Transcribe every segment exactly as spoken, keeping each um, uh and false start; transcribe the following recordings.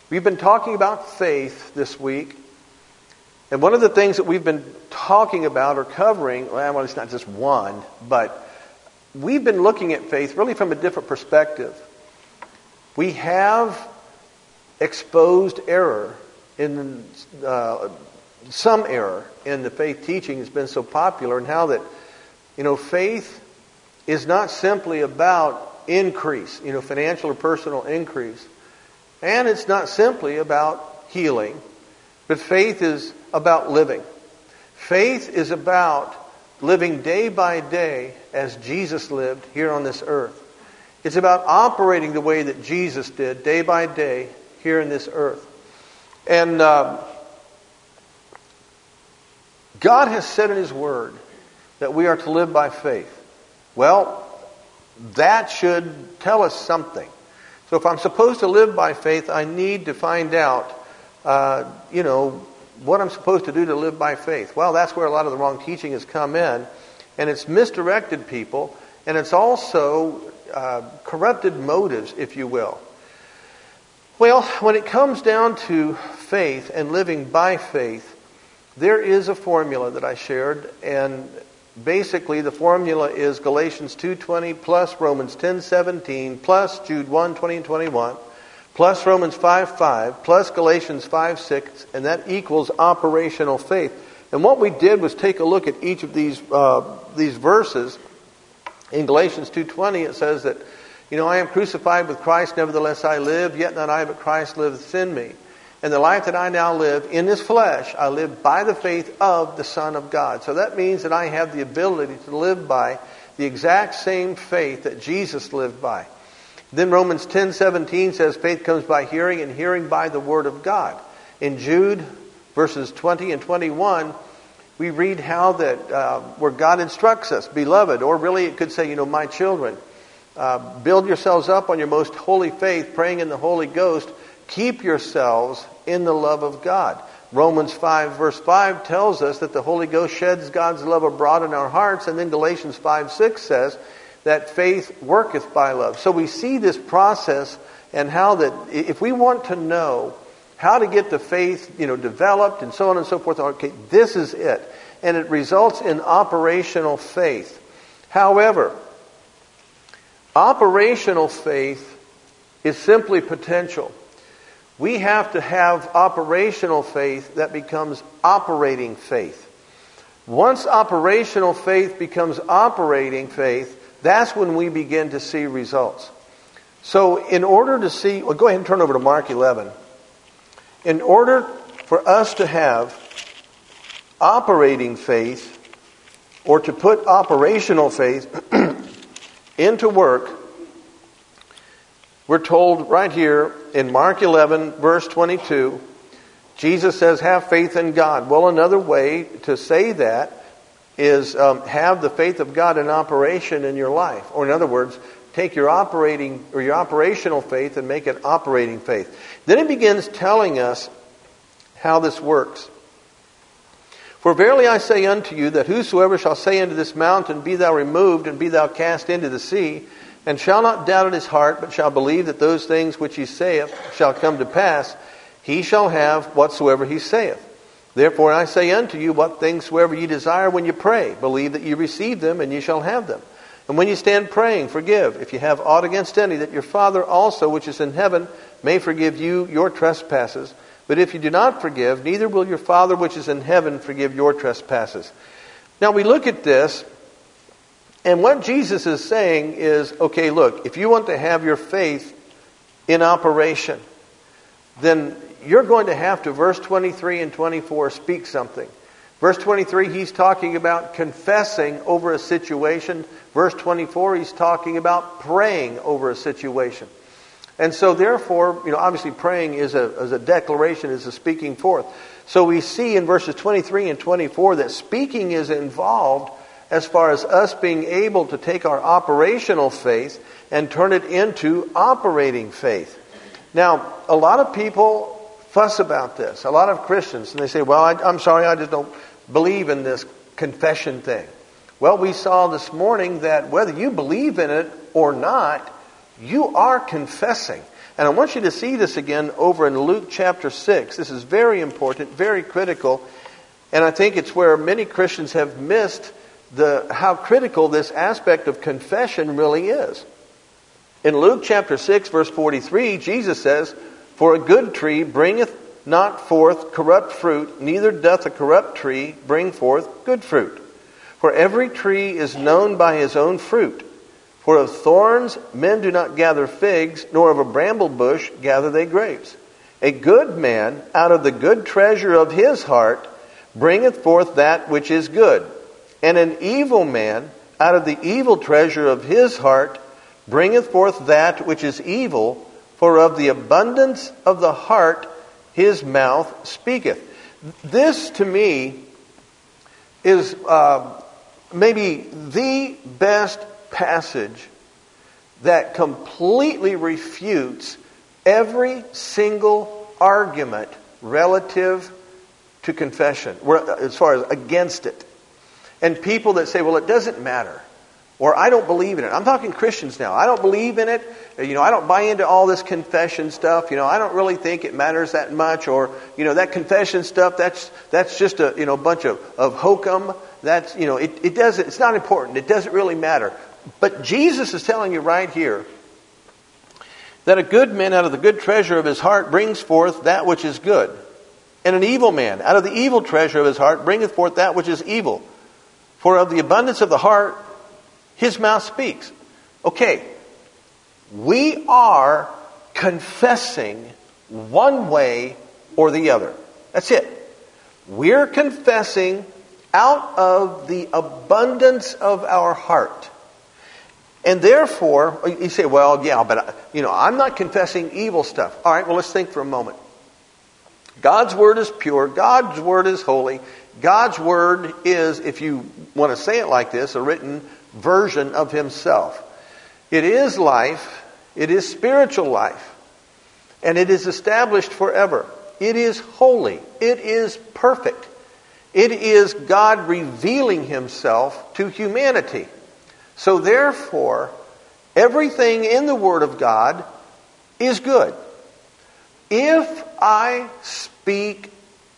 We've been talking about faith this week. And one of the things that we've been talking about or covering, well, it's not just one, but we've been looking at faith really from a different perspective. We have exposed error in uh, some error in the faith teaching has been so popular, and how that, you know, faith is not simply about increase, you know, financial or personal increase. And it's not simply about healing, but faith is about living. Faith is about living day by day as Jesus lived here on this earth. It's about operating the way that Jesus did day by day here in this earth. And uh, God has said in His Word that we are to live by faith. Well, that should tell us something. So if I'm supposed to live by faith, I need to find out, uh, you know, what I'm supposed to do to live by faith. Well, that's where a lot of the wrong teaching has come in. And it's misdirected people. And it's also uh, corrupted motives, if you will. Well, when it comes down to faith and living by faith, there is a formula that I shared. And basically, the formula is Galatians two twenty plus Romans ten seventeen plus Jude one twenty and twenty-one plus Romans five five plus Galatians five six, and that equals operational faith. And what we did was take a look at each of these uh, these verses. In Galatians two twenty, it says that, you know, I am crucified with Christ, nevertheless I live, yet not I, but Christ liveth in me. And the life that I now live in this flesh, I live by the faith of the Son of God. So that means that I have the ability to live by the exact same faith that Jesus lived by. Then Romans ten seventeen says faith comes by hearing, and hearing by the Word of God. In Jude, verses twenty and twenty-one, we read how that uh, where God instructs us, beloved, or really it could say, you know, my children, uh, build yourselves up on your most holy faith, praying in the Holy Ghost. Keep yourselves in the love of God. Romans five verse five tells us that the Holy Ghost sheds God's love abroad in our hearts. And then Galatians five six says that faith worketh by love. So we see this process, and how that if we want to know how to get the faith, you know, developed and so on and so forth, okay, this is it. And it results in operational faith. However, operational faith is simply potential. We have to have operational faith that becomes operating faith. Once operational faith becomes operating faith, that's when we begin to see results. So in order to see, well, go ahead and turn over to Mark eleven. In order for us to have operating faith, or to put operational faith into work, we're told right here in Mark eleven, verse twenty-two, Jesus says, have faith in God. Well, another way to say that is um, have the faith of God in operation in your life. Or in other words, take your operating or your operational faith and make it operating faith. Then it begins telling us how this works. For verily I say unto you, that whosoever shall say unto this mountain, be thou removed, and be thou cast into the sea, and shall not doubt in his heart, but shall believe that those things which he saith shall come to pass, he shall have whatsoever he saith. Therefore I say unto you, what things soever ye desire when you pray, believe that ye receive them, and ye shall have them. And when you stand praying, forgive, if you have aught against any, that your Father also, which is in heaven, may forgive you your trespasses. But if you do not forgive, neither will your Father which is in heaven forgive your trespasses. Now we look at this, and what Jesus is saying is, okay, look, if you want to have your faith in operation, then you're going to have to, verse twenty-three and twenty-four, speak something. Verse twenty-three, he's talking about confessing over a situation. Verse twenty-four, he's talking about praying over a situation. And so therefore, you know, obviously praying is a, is a declaration, is a speaking forth. So we see in verses twenty-three and twenty-four that speaking is involved as far as us being able to take our operational faith and turn it into operating faith. Now, a lot of people fuss about this. A lot of Christians, and they say, well, I, I'm sorry, I just don't believe in this confession thing. Well, we saw this morning that whether you believe in it or not, you are confessing. And I want you to see this again over in Luke chapter six. This is very important, very critical. And I think it's where many Christians have missed the how critical this aspect of confession really is. In Luke chapter six, verse forty-three, Jesus says, "For a good tree bringeth not forth corrupt fruit, neither doth a corrupt tree bring forth good fruit. For every tree is known by his own fruit. For of thorns men do not gather figs, nor of a bramble bush gather they grapes. A good man out of the good treasure of his heart bringeth forth that which is good. And an evil man out of the evil treasure of his heart bringeth forth that which is evil, for of the abundance of the heart his mouth speaketh." This, to me, is uh, maybe the best passage that completely refutes every single argument relative to confession, as far as against it. And people that say, well, it doesn't matter, or I don't believe in it. I'm talking Christians now. I don't believe in it. You know, I don't buy into all this confession stuff. You know, I don't really think it matters that much. Or, you know, that confession stuff, that's that's just a, you know, bunch of, of hokum. That's, you know, it, it doesn't, it's not important. It doesn't really matter. But Jesus is telling you right here that a good man out of the good treasure of his heart brings forth that which is good. And an evil man out of the evil treasure of his heart bringeth forth that which is evil. For of the abundance of the heart his mouth speaks. Okay, we are confessing one way or the other. That's it. We're confessing out of the abundance of our heart. And therefore, you say, well, yeah, but you know, I'm not confessing evil stuff. All right, well, let's think for a moment. God's word is pure. God's word is holy. God's word is, if you want to say it like this, a written version of himself. It is life. It is spiritual life. And it is established forever. It is holy. It is perfect. It is God revealing himself to humanity. So therefore, everything in the Word of God is good. If I speak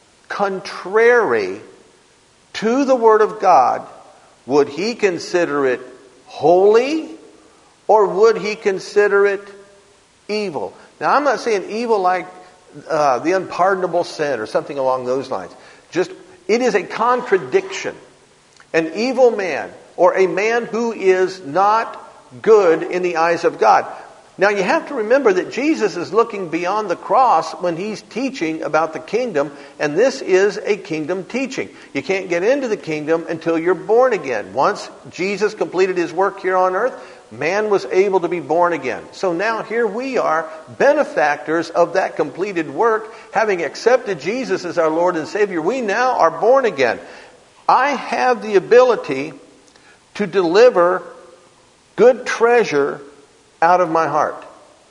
contrary to the Word of God, would he consider it holy, or would he consider it evil? Now, I'm not saying evil like uh, the unpardonable sin or something along those lines. Just, it is a contradiction. An evil man, or a man who is not good in the eyes of God. Now you have to remember that Jesus is looking beyond the cross when he's teaching about the kingdom, and this is a kingdom teaching. You can't get into the kingdom until you're born again. Once Jesus completed his work here on earth, man was able to be born again. So now here we are, benefactors of that completed work, having accepted Jesus as our Lord and Savior. We now are born again. I have the ability to deliver good treasure out of my heart.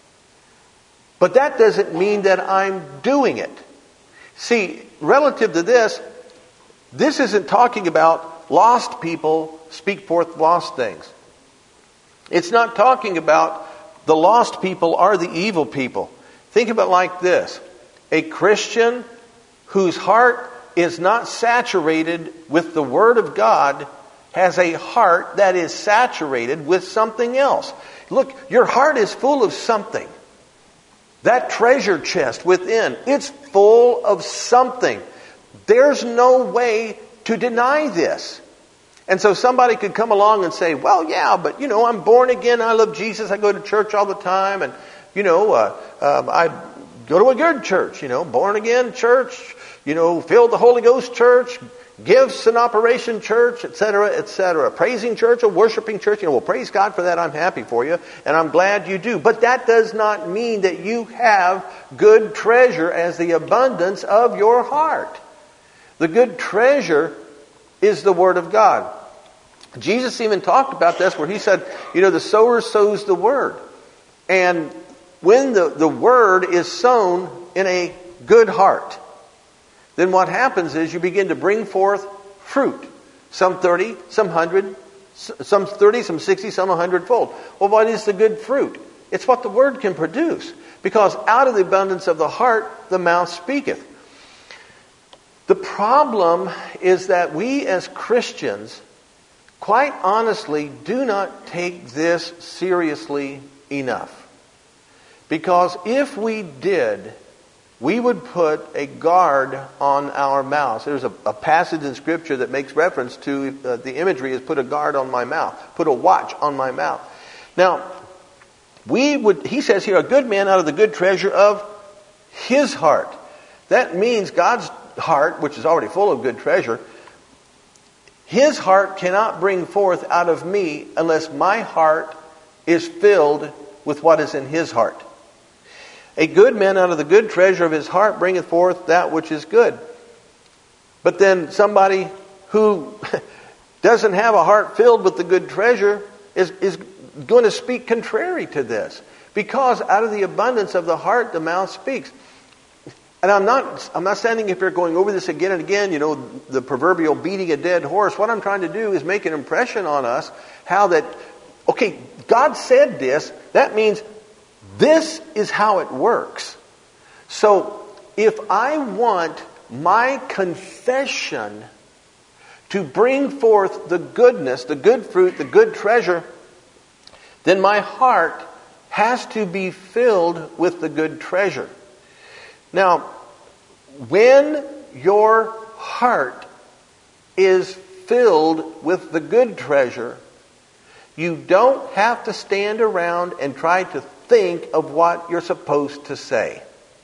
But that doesn't mean that I'm doing it. See, relative to this, this isn't talking about lost people speak forth lost things. It's not talking about the lost people are the evil people. Think of it like this. A Christian whose heart is not saturated with the Word of God has a heart that is saturated with something else. Look, your heart is full of something. That treasure chest within, it's full of something. There's no way to deny this. And so somebody could come along and say, well, yeah, but, you know, I'm born again. I love Jesus. I go to church all the time. And, you know, uh, um, I go to a good church, you know, born again church, you know, filled the Holy Ghost church, gifts and operation church, et cetera, et cetera. Praising church, a worshiping church. You know, well, praise God for that. I'm happy for you. And I'm glad you do. But that does not mean that you have good treasure as the abundance of your heart. The good treasure is the Word of God. Jesus even talked about this where he said, you know, the sower sows the Word. And when the, the Word is sown in a good heart, then what happens is you begin to bring forth fruit. Some thirty, some one hundred, some thirty, some sixty, some one hundred fold. Well, what is the good fruit? It's what the Word can produce. Because out of the abundance of the heart, the mouth speaketh. The problem is that we as Christians, quite honestly, do not take this seriously enough. Because if we did, we would put a guard on our mouths. There's a, a passage in Scripture that makes reference to uh, the imagery is put a guard on my mouth, put a watch on my mouth. Now, we would, he says here, a good man out of the good treasure of his heart. That means God's heart, which is already full of good treasure, his heart cannot bring forth out of me unless my heart is filled with what is in his heart. A good man out of the good treasure of his heart bringeth forth that which is good. But then somebody who doesn't have a heart filled with the good treasure is, is going to speak contrary to this. Because out of the abundance of the heart, the mouth speaks. And I'm not, I'm not standing up here going over this again and again, you know, the proverbial beating a dead horse. What I'm trying to do is make an impression on us how that, okay, God said this, that means this is how it works. So if I want my confession to bring forth the goodness, the good fruit, the good treasure, then my heart has to be filled with the good treasure. Now, when your heart is filled with the good treasure, you don't have to stand around and try to think of what you're supposed to say.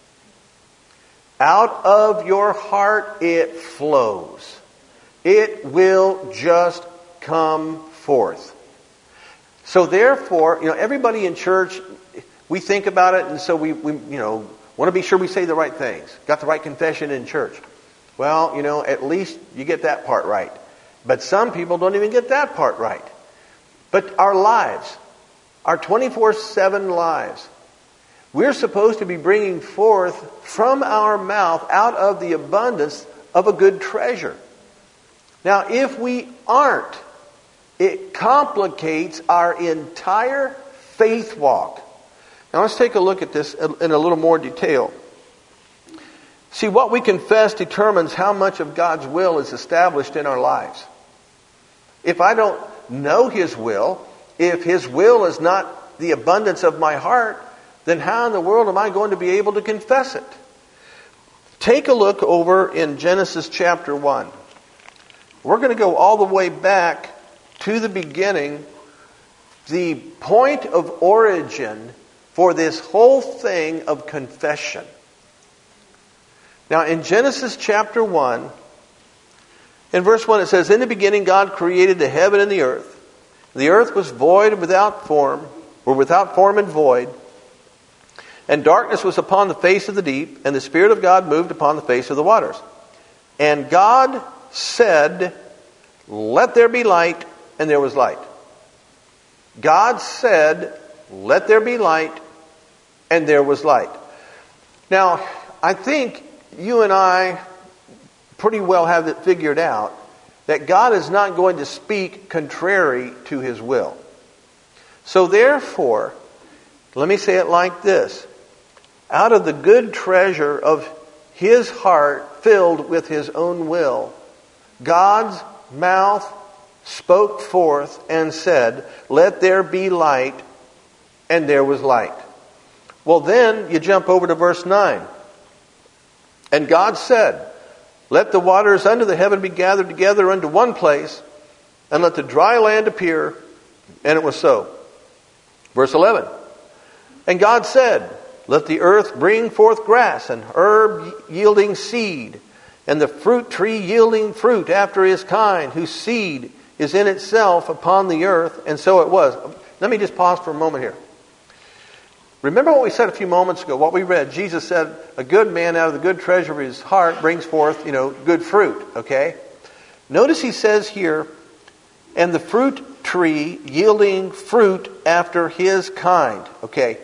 Out of your heart it flows. It will just come forth. So therefore, you know, everybody in church, we think about it, and so we, we you know, want to be sure we say the right things. Got the right confession in church. Well, you know, at least you get that part right. But some people don't even get that part right. But our lives, our twenty-four seven lives, we're supposed to be bringing forth from our mouth out of the abundance of a good treasure. Now, if we aren't, it complicates our entire faith walk. Now, let's take a look at this in a little more detail. See, what we confess determines how much of God's will is established in our lives. If I don't know His will, if His will is not the abundance of my heart, then how in the world am I going to be able to confess it? Take a look over in Genesis chapter one. We're going to go all the way back to the beginning. The point of origin for this whole thing of confession. Now in Genesis chapter one, in verse one it says, "In the beginning God created the heaven and the earth. The earth was void and without form, or without form and void. And darkness was upon the face of the deep, and the Spirit of God moved upon the face of the waters. And God said, let there be light, and there was light." God said, let there be light, and there was light. Now, I think you and I pretty well have it figured out that God is not going to speak contrary to His will. So therefore, let me say it like this. Out of the good treasure of His heart filled with His own will, God's mouth spoke forth and said, let there be light, and there was light. Well, then you jump over to verse nine. And God said, let the waters under the heaven be gathered together unto one place, and let the dry land appear. And it was so. Verse eleven. And God said, let the earth bring forth grass, and herb yielding seed, and the fruit tree yielding fruit after his kind, whose seed is in itself upon the earth. And so it was. Let me just pause for a moment here. Remember what we said a few moments ago, what we read. Jesus said, a good man out of the good treasure of his heart brings forth, you know, good fruit. Okay? Notice he says here, and the fruit tree yielding fruit after his kind. Okay?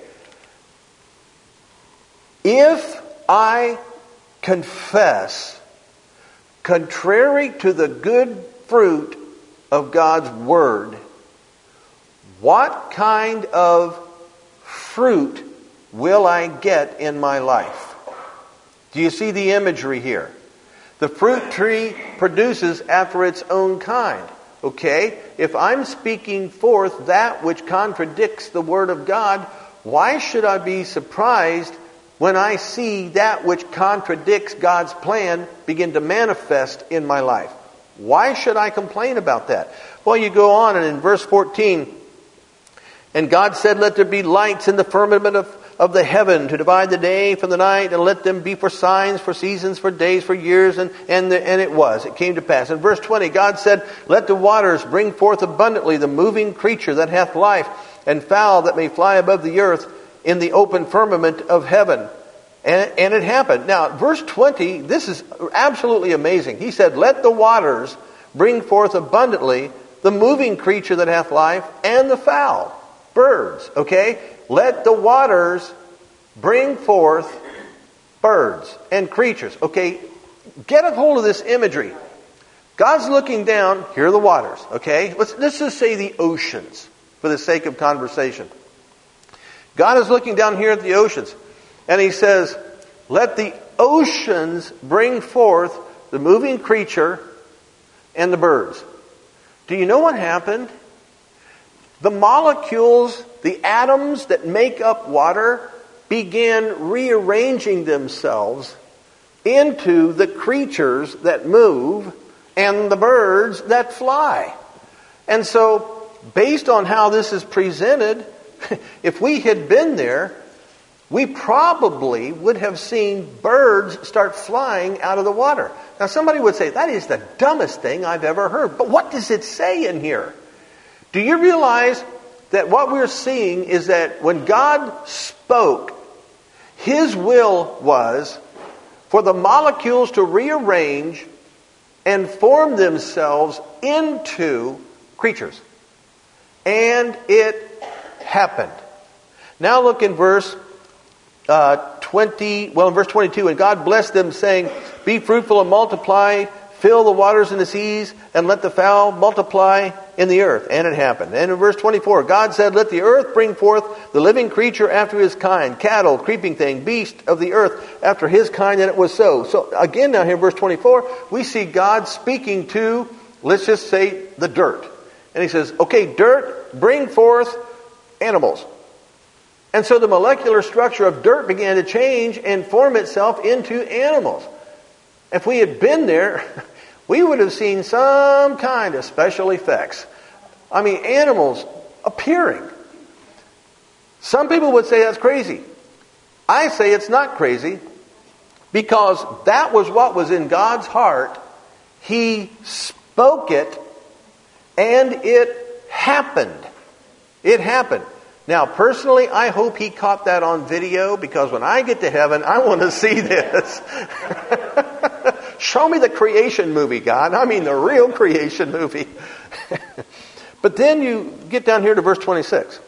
If I confess contrary to the good fruit of God's Word, what kind of fruit will I get in my life? Do you see the imagery here? The fruit tree produces after its own kind. Okay? If I'm speaking forth that which contradicts the Word of God, why should I be surprised when I see that which contradicts God's plan begin to manifest in my life? Why should I complain about that? Well, you go on, and in verse fourteen, and God said, let there be lights in the firmament of, of the heaven to divide the day from the night, and let them be for signs, for seasons, for days, for years. And, and, the, and it was. It came to pass. In verse twenty, God said, let the waters bring forth abundantly the moving creature that hath life, and fowl that may fly above the earth in the open firmament of heaven. And, and it happened. Now, verse twenty, this is absolutely amazing. He said, let the waters bring forth abundantly the moving creature that hath life, and the fowl, birds. Okay? Let the waters bring forth birds and creatures. Okay? Get a hold of this imagery. God's looking down. Here are the waters. Okay? Let's, let's just say the oceans for the sake of conversation. God is looking down here at the oceans. And He says, let the oceans bring forth the moving creature and the birds. Do you know what happened? The molecules, the atoms that make up water, began rearranging themselves into the creatures that move and the birds that fly. And so, based on how this is presented, if we had been there, we probably would have seen birds start flying out of the water. Now somebody would say, that is the dumbest thing I've ever heard. But what does it say in here? Do you realize that what we're seeing is that when God spoke, His will was for the molecules to rearrange and form themselves into creatures. And it happened. Now look in verse uh, twenty, well in verse twenty-two, and God blessed them, saying, be fruitful and multiply, fill the waters and the seas, and let the fowl multiply in the earth. And it happened. And in verse twenty-four, God said, let the earth bring forth the living creature after his kind, cattle, creeping thing, beast of the earth after his kind, and it was so. So again now here in verse twenty-four, we see God speaking to, let's just say, the dirt. And He says, okay, dirt, bring forth animals. And so the molecular structure of dirt began to change and form itself into animals. If we had been there, we would have seen some kind of special effects. I mean, animals appearing. Some people would say that's crazy. I say it's not crazy, because that was what was in God's heart. He spoke it, and it happened. It happened. Now, personally, I hope He caught that on video, because when I get to heaven, I want to see this. Show me the creation movie, God. I mean the real creation movie. But then you get down here to verse twenty-six.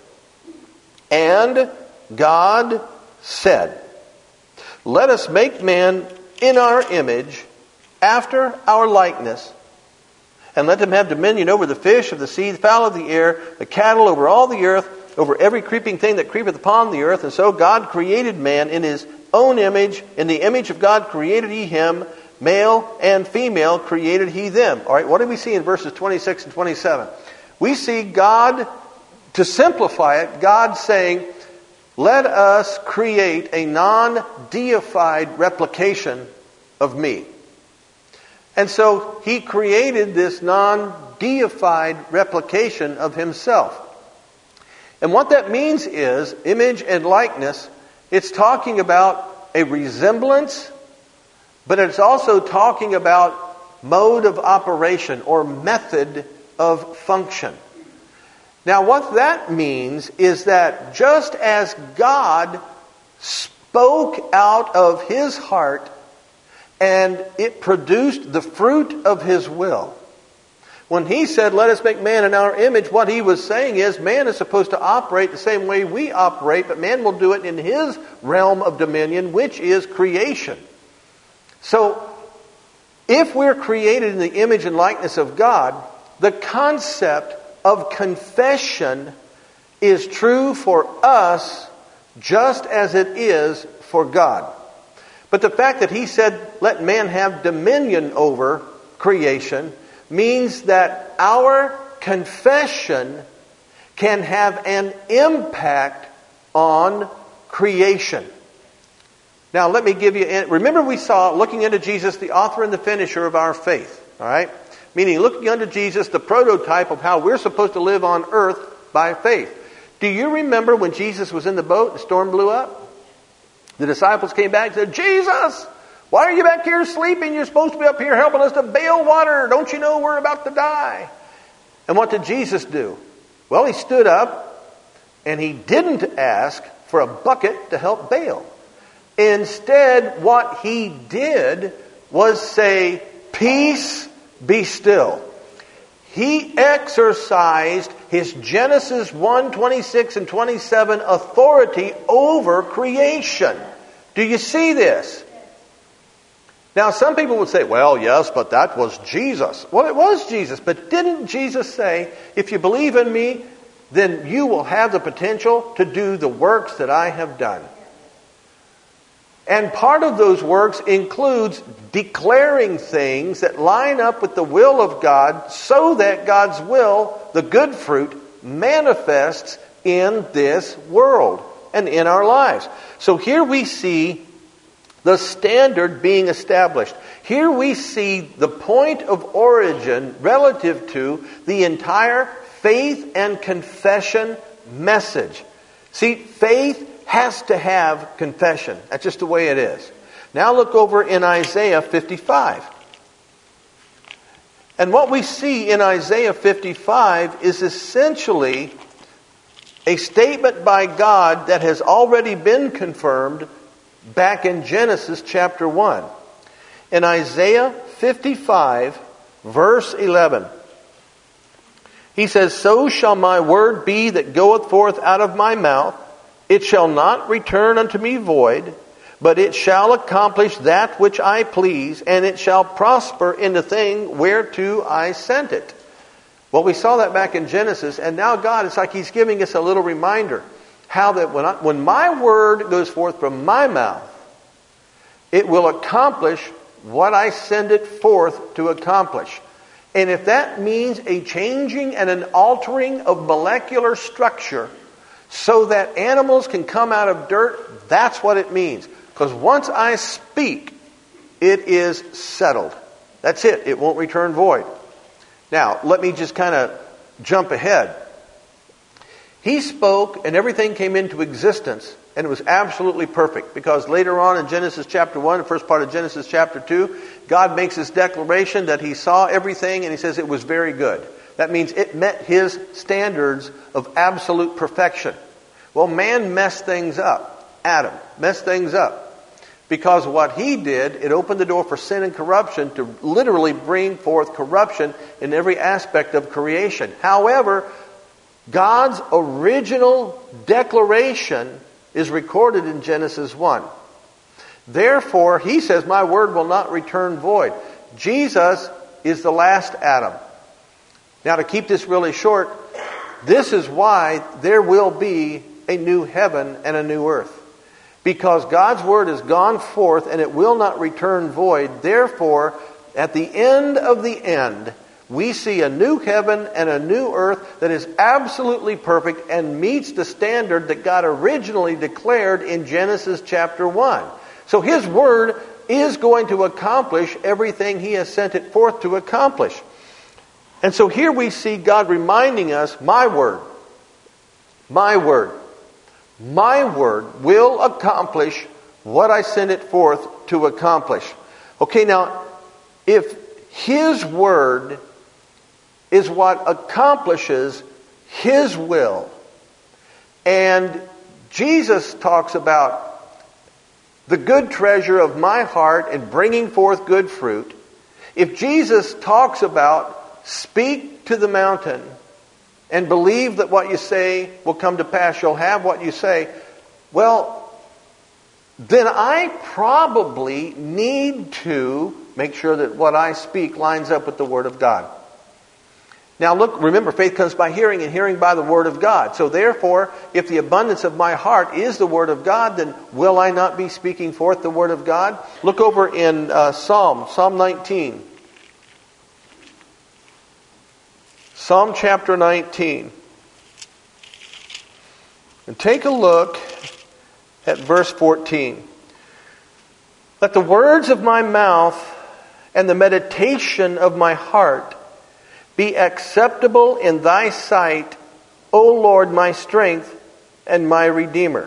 And God said, let us make man in our image, after our likeness, and let them have dominion over the fish of the sea, the fowl of the air, the cattle, over all the earth, over every creeping thing that creepeth upon the earth. And so God created man in His own image. In the image of God created He him. Male and female created He them. All right, what do we see in verses twenty-six and twenty-seven? We see God, to simplify it, God saying, let us create a non-deified replication of me. And so He created this non-deified replication of Himself. And what that means is, image and likeness, it's talking about a resemblance, but it's also talking about mode of operation or method of function. Now what that means is that just as God spoke out of His heart and it produced the fruit of His will, when He said, let us make man in our image, what He was saying is man is supposed to operate the same way we operate, but man will do it in His realm of dominion, which is creation. So, if we're created in the image and likeness of God, the concept of confession is true for us just as it is for God. But the fact that he said, let man have dominion over creation, means that our confession can have an impact on creation. Now let me give you, remember we saw, looking into Jesus, the author and the finisher of our faith. All right? Meaning looking unto Jesus, the prototype of how we're supposed to live on earth by faith. Do you remember when Jesus was in the boat and the storm blew up? The disciples came back and said, Jesus, why are you back here sleeping? You're supposed to be up here helping us to bail water. Don't you know we're about to die? And what did Jesus do? Well, he stood up and he didn't ask for a bucket to help bail. Instead, what he did was say, peace, be still. He exercised his Genesis one, twenty-six and twenty-seven authority over creation. Do you see this? Now, some people would say, well, yes, but that was Jesus. Well, it was Jesus, but didn't Jesus say, if you believe in me, then you will have the potential to do the works that I have done? And part of those works includes declaring things that line up with the will of God so that God's will, the good fruit, manifests in this world and in our lives. So here we see the standard being established. Here we see the point of origin relative to the entire faith and confession message. See, faith has to have confession. That's just the way it is. Now look over in Isaiah fifty-five. And what we see in Isaiah fifty-five is essentially a statement by God that has already been confirmed back in Genesis chapter one. In Isaiah fifty-five, verse eleven, he says, so shall my word be that goeth forth out of my mouth. It shall not return unto me void, but it shall accomplish that which I please, and it shall prosper in the thing whereto I sent it. Well, we saw that back in Genesis, and now God, it's like He's giving us a little reminder. How that when, I, when my word goes forth from my mouth, it will accomplish what I send it forth to accomplish. And if that means a changing and an altering of molecular structure, so that animals can come out of dirt, that's what it means. Because once I speak, it is settled. That's it. It won't return void. Now, let me just kind of jump ahead. He spoke and everything came into existence, and it was absolutely perfect. Because later on in Genesis chapter one, the first part of Genesis chapter two, God makes this declaration that He saw everything and He says it was very good. That means it met His standards of absolute perfection. Well, man messed things up. Adam messed things up. Because what he did, it opened the door for sin and corruption to literally bring forth corruption in every aspect of creation. However, God's original declaration is recorded in Genesis one. Therefore, He says, my word will not return void. Jesus is the last Adam. Now, to keep this really short, this is why there will be a new heaven and a new earth. Because God's word has gone forth and it will not return void. Therefore, at the end of the end, we see a new heaven and a new earth that is absolutely perfect and meets the standard that God originally declared in Genesis chapter one. So His word is going to accomplish everything He has sent it forth to accomplish. And so here we see God reminding us, my word, my word, my word will accomplish what I send it forth to accomplish. Okay, now, if His word is what accomplishes His will, and Jesus talks about the good treasure of my heart and bringing forth good fruit, if Jesus talks about speak to the mountain and believe that what you say will come to pass, you'll have what you say, well, then I probably need to make sure that what I speak lines up with the Word of God. Now look, remember, faith comes by hearing, and hearing by the Word of God. So therefore, if the abundance of my heart is the Word of God, then will I not be speaking forth the Word of God? Look over in uh, Psalm, Psalm nineteen. Psalm chapter nineteen. And take a look at verse fourteen. Let the words of my mouth and the meditation of my heart be acceptable in thy sight, O Lord, my strength and my Redeemer.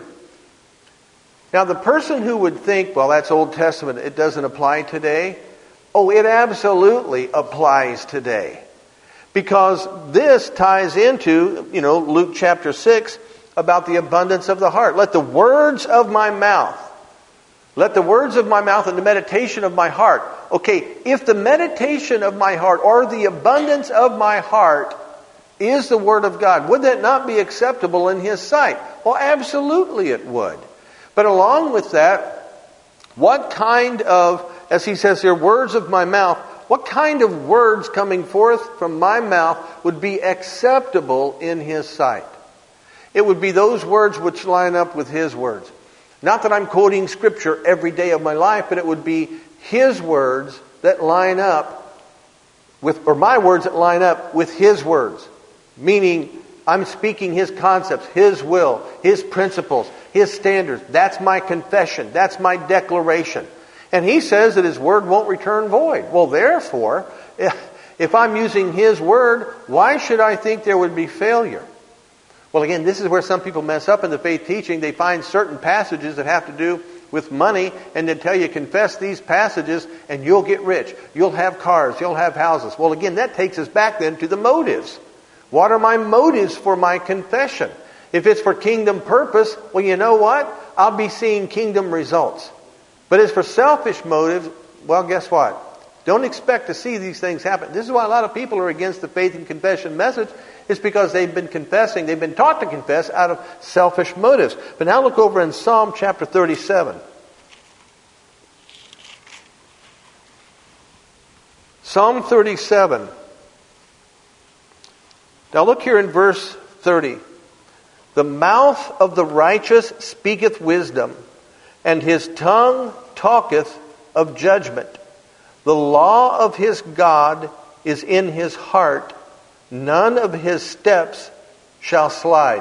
Now the person who would think, well, that's Old Testament, it doesn't apply today. Oh, it absolutely applies today. Because this ties into, you know, Luke chapter six about the abundance of the heart. Let the words of my mouth, let the words of my mouth and the meditation of my heart. Okay, if the meditation of my heart or the abundance of my heart is the Word of God, would that not be acceptable in His sight? Well, absolutely it would. But along with that, what kind of, as he says here, words of my mouth, what kind of words coming forth from my mouth would be acceptable in His sight? It would be those words which line up with His words. Not that I'm quoting Scripture every day of my life, but it would be His words that line up with, or my words that line up with His words. Meaning, I'm speaking His concepts, His will, His principles, His standards. That's my confession. That's my declaration. And He says that His word won't return void. Well, therefore, if I'm using His word, why should I think there would be failure? Well, again, this is where some people mess up in the faith teaching. They find certain passages that have to do with money, and they tell you, confess these passages and you'll get rich. You'll have cars. You'll have houses. Well, again, that takes us back then to the motives. What are my motives for my confession? If it's for kingdom purpose, well, you know what? I'll be seeing kingdom results. But as for selfish motives, well, guess what? Don't expect to see these things happen. This is why a lot of people are against the faith and confession message. It's because they've been confessing, they've been taught to confess out of selfish motives. But now look over in Psalm chapter thirty-seven. Psalm thirty-seven. Now look here in verse thirty. The mouth of the righteous speaketh wisdom, and his tongue talketh of judgment. The law of his God is in his heart. None of his steps shall slide.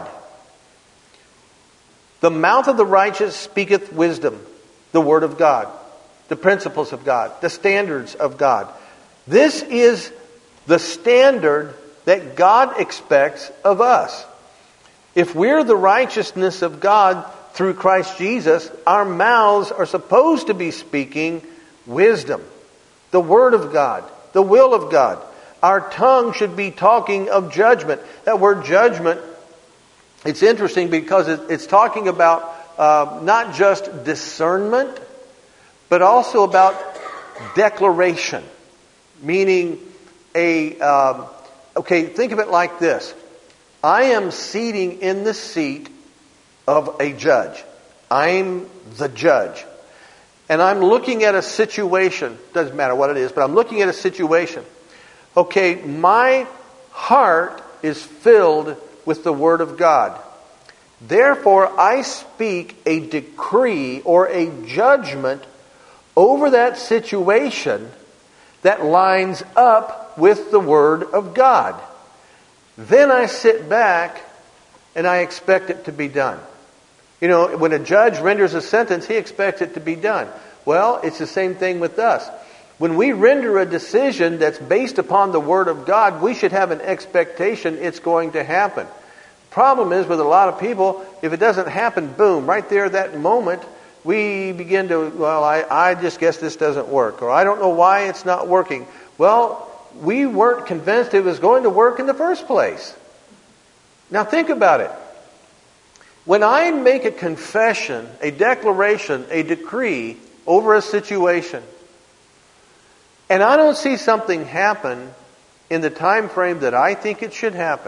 The mouth of the righteous speaketh wisdom, the word of God, the principles of God, the standards of God. This is the standard that God expects of us. If we're the righteousness of God through Christ Jesus, our mouths are supposed to be speaking wisdom, the Word of God, the will of God. Our tongue should be talking of judgment. That word judgment, it's interesting because it's talking about uh, not just discernment, but also about declaration. Meaning, a um, okay, think of it like this. I am seating in the seat of a judge. I'm the judge. And I'm looking at a situation, doesn't matter what it is, but I'm looking at a situation. Okay, my heart is filled with the Word of God. Therefore, I speak a decree or a judgment over that situation that lines up with the Word of God. Then I sit back and I expect it to be done. You know, when a judge renders a sentence, he expects it to be done. Well, it's the same thing with us. When we render a decision that's based upon the Word of God, we should have an expectation it's going to happen. The problem is with a lot of people, if it doesn't happen, boom, right there that moment, we begin to, well, I, I just guess this doesn't work, or I don't know why it's not working. Well, we weren't convinced it was going to work in the first place. Now think about it. When I make a confession, a declaration, a decree over a situation, and I don't see something happen in the time frame that I think it should happen,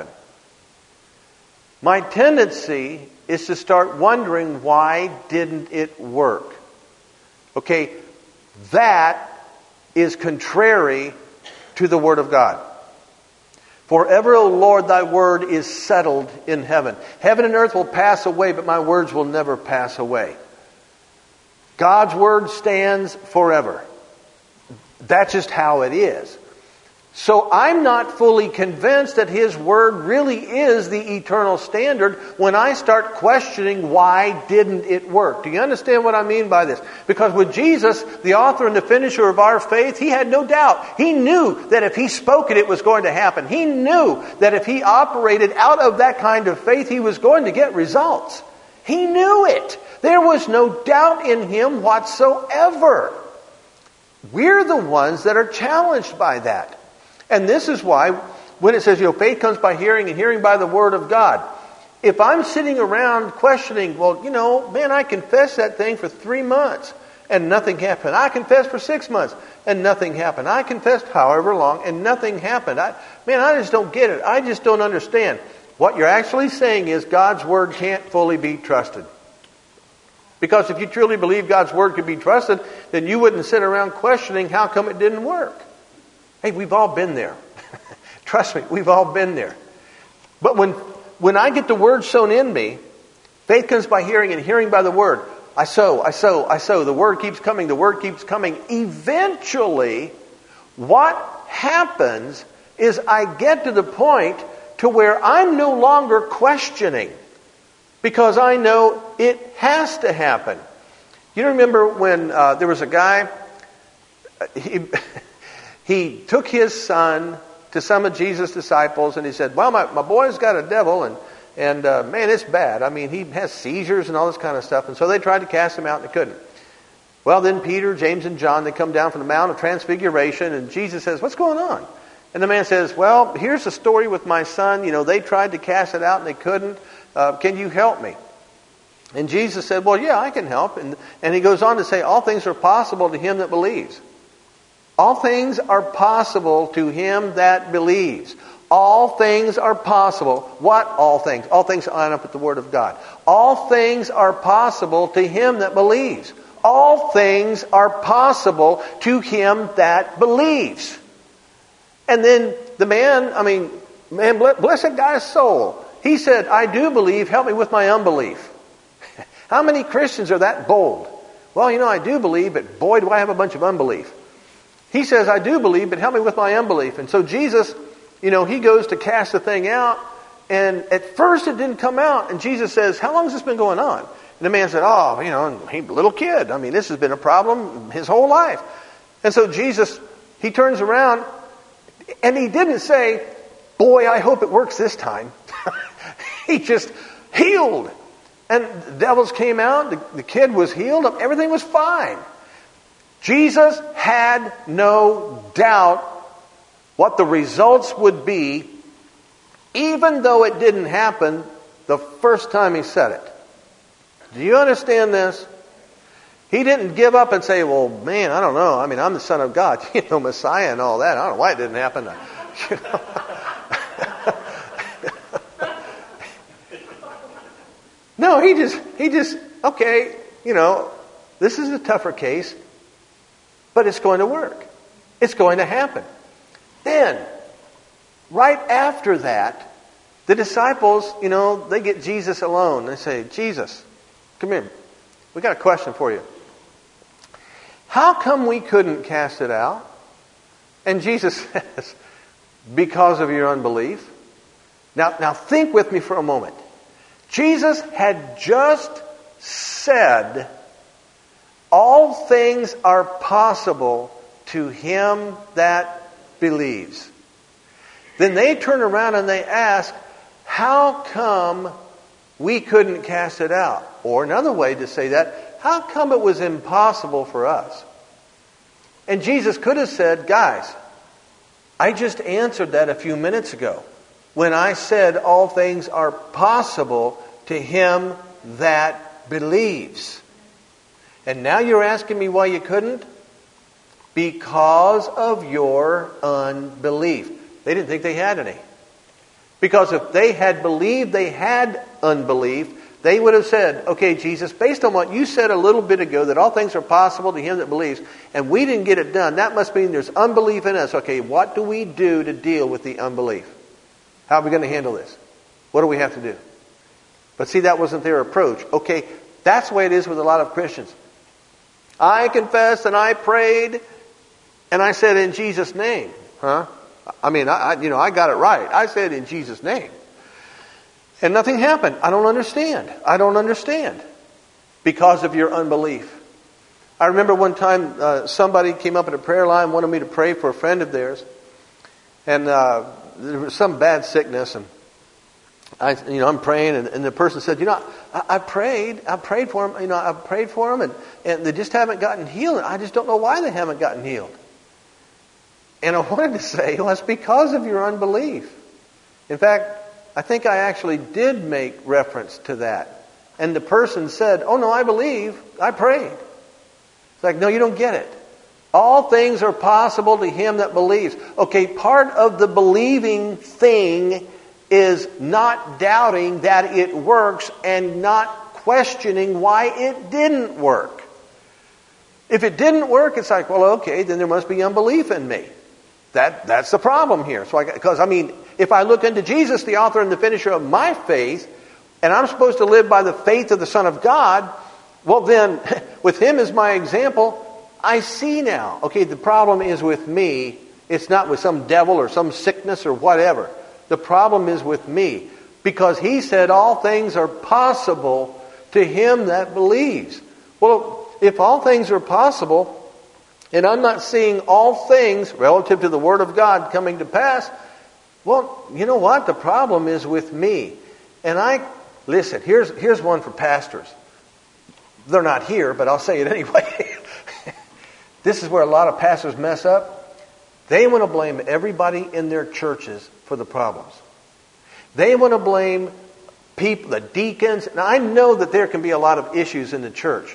my tendency is to start wondering, why didn't it work? Okay, that is contrary to the Word of God. Forever, O Lord, thy word is settled in heaven. Heaven and earth will pass away, but my words will never pass away. God's word stands forever. That's just how it is. So I'm not fully convinced that his word really is the eternal standard when I start questioning why didn't it work. Do you understand what I mean by this? Because with Jesus, the author and the finisher of our faith, he had no doubt. He knew that if he spoke it, it was going to happen. He knew that if he operated out of that kind of faith, he was going to get results. He knew it. There was no doubt in him whatsoever. We're the ones that are challenged by that. And this is why, when it says, you know, faith comes by hearing and hearing by the word of God. If I'm sitting around questioning, well, you know, man, I confessed that thing for three months and nothing happened. I confessed for six months and nothing happened. I confessed however long and nothing happened. I, man, I just don't get it. I just don't understand. What you're actually saying is God's word can't fully be trusted. Because if you truly believe God's word could be trusted, then you wouldn't sit around questioning how come it didn't work. Hey, we've all been there. Trust me, we've all been there. But when when I get the word sown in me, faith comes by hearing and hearing by the word. I sow, I sow, I sow. The word keeps coming, the word keeps coming. Eventually, what happens is I get to the point to where I'm no longer questioning. Because I know it has to happen. You remember when uh, there was a guy, he... He took his son to some of Jesus' disciples and he said, well, my, my boy's got a devil and, and uh, man, it's bad. I mean, he has seizures and all this kind of stuff. And so they tried to cast him out and they couldn't. Well, then Peter, James, and John, they come down from the Mount of Transfiguration and Jesus says, what's going on? And the man says, well, here's the story with my son. You know, they tried to cast it out and they couldn't. Uh, can you help me? And Jesus said, well, yeah, I can help. And, and he goes on to say, all things are possible to him that believes. All things are possible to him that believes. All things are possible. What all things? All things line up with the Word of God. All things are possible to him that believes. All things are possible to him that believes. And then the man, I mean, man, bless that guy's soul. He said, I do believe, help me with my unbelief. How many Christians are that bold? Well, you know, I do believe, but boy, do I have a bunch of unbelief. He says, I do believe, but help me with my unbelief. And so Jesus, you know, he goes to cast the thing out. And at first it didn't come out. And Jesus says, how long has this been going on? And the man said, oh, you know, he's a little kid. I mean, this has been a problem his whole life. And so Jesus, he turns around and he didn't say, boy, I hope it works this time. He just healed. And the devils came out. The, the kid was healed. Everything was fine. Jesus had no doubt what the results would be, even though it didn't happen the first time he said it. Do you understand this? He didn't give up and say, well, man, I don't know. I mean, I'm the Son of God, you know, Messiah and all that. I don't know why it didn't happen. You know? No, he just, he just, okay, you know, this is a tougher case. But it's going to work. It's going to happen. Then, right after that, the disciples, you know, they get Jesus alone. They say, Jesus, come here. We got a question for you. How come we couldn't cast it out? And Jesus says, because of your unbelief. Now, now think with me for a moment. Jesus had just said, all things are possible to him that believes. Then they turn around and they ask, how come we couldn't cast it out? Or another way to say that, how come it was impossible for us? And Jesus could have said, guys, I just answered that a few minutes ago when I said all things are possible to him that believes. And now you're asking me why you couldn't? Because of your unbelief. They didn't think they had any. Because if they had believed they had unbelief, they would have said, okay, Jesus, based on what you said a little bit ago, that all things are possible to him that believes, and we didn't get it done, that must mean there's unbelief in us. Okay, what do we do to deal with the unbelief? How are we going to handle this? What do we have to do? But see, that wasn't their approach. Okay, that's the way it is with a lot of Christians. I confessed and I prayed and I said in Jesus' name. Huh? I mean, I, I you know, I got it right. I said in Jesus' name. And nothing happened. I don't understand. I don't understand. Because of your unbelief. I remember one time uh, somebody came up in a prayer line, wanted me to pray for a friend of theirs. And uh, there was some bad sickness. And I, you know, I'm praying, and, and the person said, you know, I, I prayed, I prayed for him, you know, I prayed for him, and, and they just haven't gotten healed. I just don't know why they haven't gotten healed. And I wanted to say, well, it's because of your unbelief. In fact, I think I actually did make reference to that. And the person said, oh no, I believe, I prayed. It's like, no, you don't get it. All things are possible to him that believes. Okay, part of the believing thing is not doubting that it works and not questioning why it didn't work. If it didn't work, it's like, well, okay, then there must be unbelief in me. That that's the problem here. So, because I, I mean, if I look into Jesus, the author and the finisher of my faith, and I'm supposed to live by the faith of the Son of God, well, then, with him as my example, I see now. Okay, the problem is with me. It's not with some devil or some sickness or whatever. The problem is with me. Because he said all things are possible to him that believes. Well, if all things are possible, and I'm not seeing all things relative to the Word of God coming to pass, well, you know what? The problem is with me. And I, listen, here's, here's one for pastors. They're not here, but I'll say it anyway. This is where a lot of pastors mess up. They want to blame everybody in their churches for the problems. They want to blame people, the deacons. Now, I know that there can be a lot of issues in the church.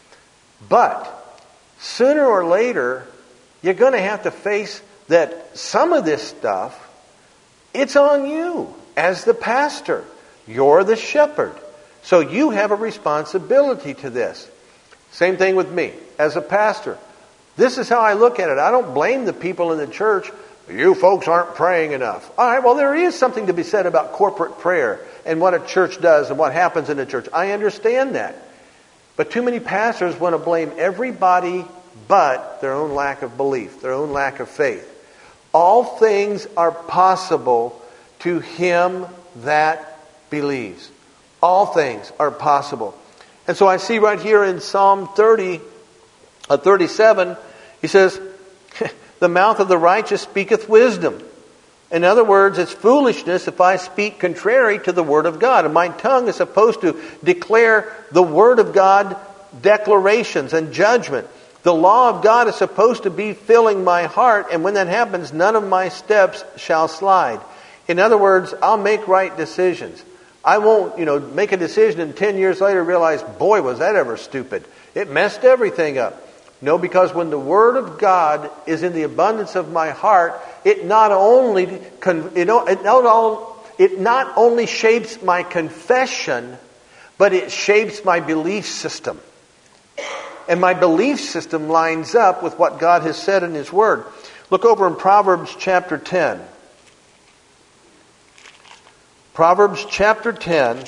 But sooner or later, you're going to have to face that some of this stuff, it's on you as the pastor. You're the shepherd. So you have a responsibility to this. Same thing with me as a pastor. This is how I look at it. I don't blame the people in the church. You folks aren't praying enough. All right, well, there is something to be said about corporate prayer and what a church does and what happens in a church. I understand that. But too many pastors want to blame everybody but their own lack of belief, their own lack of faith. All things are possible to him that believes. All things are possible. And so I see right here in Psalm thirty, uh, thirty-seven, he says, the mouth of the righteous speaketh wisdom. In other words, it's foolishness if I speak contrary to the Word of God. And my tongue is supposed to declare the Word of God declarations and judgment. The law of God is supposed to be filling my heart, and when that happens, none of my steps shall slide. In other words, I'll make right decisions. I won't, you know, make a decision and ten years later realize, boy, was that ever stupid. It messed everything up. No, because when the Word of God is in the abundance of my heart, it not only it not it not only shapes my confession, but it shapes my belief system. And my belief system lines up with what God has said in His Word. Look over in Proverbs chapter ten. Proverbs chapter ten.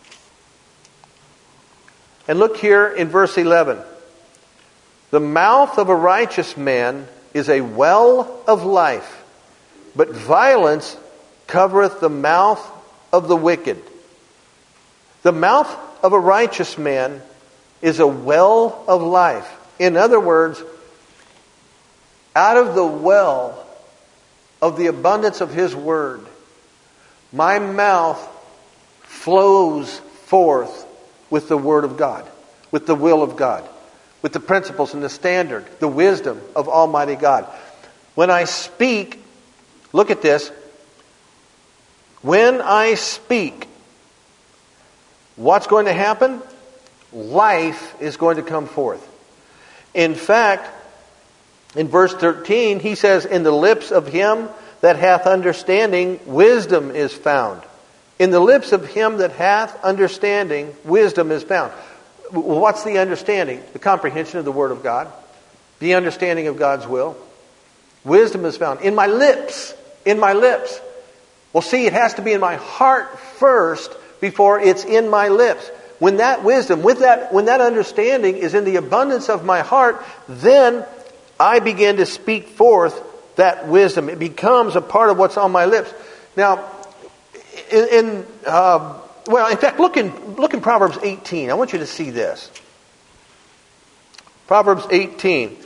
And look here in verse eleven. The mouth of a righteous man is a well of life, but violence covereth the mouth of the wicked. The mouth of a righteous man is a well of life. In other words, out of the well of the abundance of His Word, my mouth flows forth with the Word of God, with the will of God, with the principles and the standard, the wisdom of Almighty God. When I speak, look at this. When I speak, what's going to happen? Life is going to come forth. In fact, in verse thirteen, he says, in the lips of him that hath understanding, wisdom is found. In the lips of him that hath understanding, wisdom is found. What's the understanding? The comprehension of the Word of God. The understanding of God's will. Wisdom is found in my lips. In my lips. Well, see, it has to be in my heart first before it's in my lips. When that wisdom, with that, when that understanding is in the abundance of my heart, then I begin to speak forth that wisdom. It becomes a part of what's on my lips. Now, in, in uh, well, in fact, look in look in Proverbs eighteen. I want you to see this. Proverbs eighteen,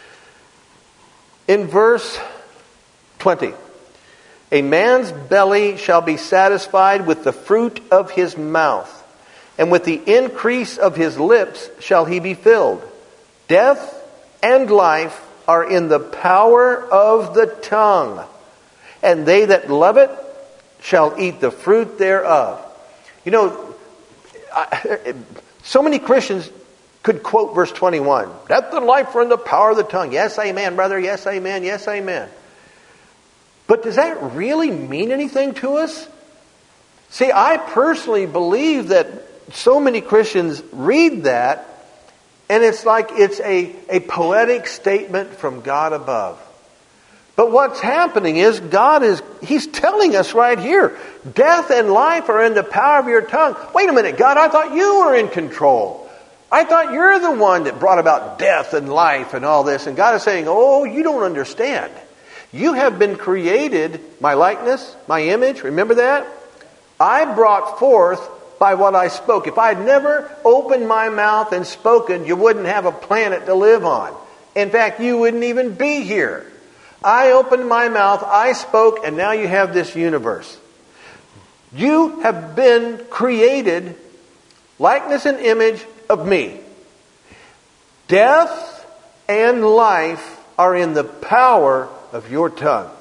in verse twenty. A man's belly shall be satisfied with the fruit of his mouth, and with the increase of his lips shall he be filled. Death and life are in the power of the tongue, and they that love it shall eat the fruit thereof. You know, I, so many Christians could quote verse twenty-one. Death and life are in the power of the tongue. Yes, amen, brother. Yes, amen. Yes, amen. But does that really mean anything to us? See, I personally believe that so many Christians read that, and it's like it's a, a poetic statement from God above. But what's happening is God is, He's telling us right here, death and life are in the power of your tongue. Wait a minute, God, I thought you were in control. I thought you're the one that brought about death and life and all this. And God is saying, oh, you don't understand. You have been created, my likeness, my image, remember that? I brought forth by what I spoke. If I had never opened my mouth and spoken, you wouldn't have a planet to live on. In fact, you wouldn't even be here. I opened my mouth, I spoke, and now you have this universe. You have been created, likeness and image of me. Death and life are in the power of your tongue.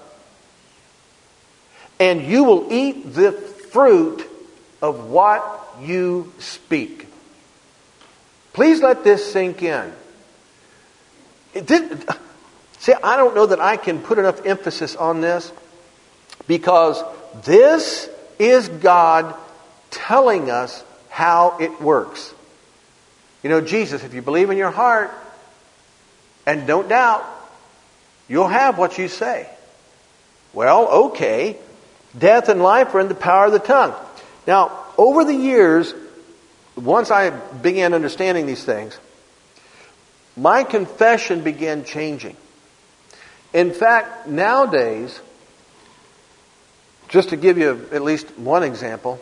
And you will eat the fruit of what you speak. Please let this sink in. It did, see, I don't know that I can put enough emphasis on this, because this is God telling us how it works. You know, Jesus, if you believe in your heart and don't doubt, you'll have what you say. Well, okay. Death and life are in the power of the tongue. Now, over the years, once I began understanding these things, my confession began changing. In fact, nowadays, just to give you at least one example,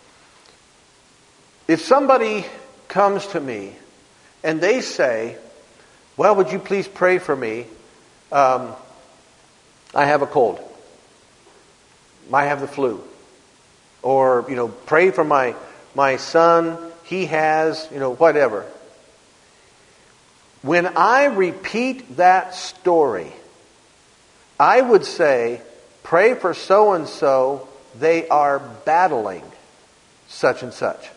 if somebody comes to me and they say, well, would you please pray for me? Um, I have a cold. I have the flu. Or, you know, pray for my, my son. He has, you know, whatever. When I repeat that story, I would say, pray for so-and-so. They are battling such and such.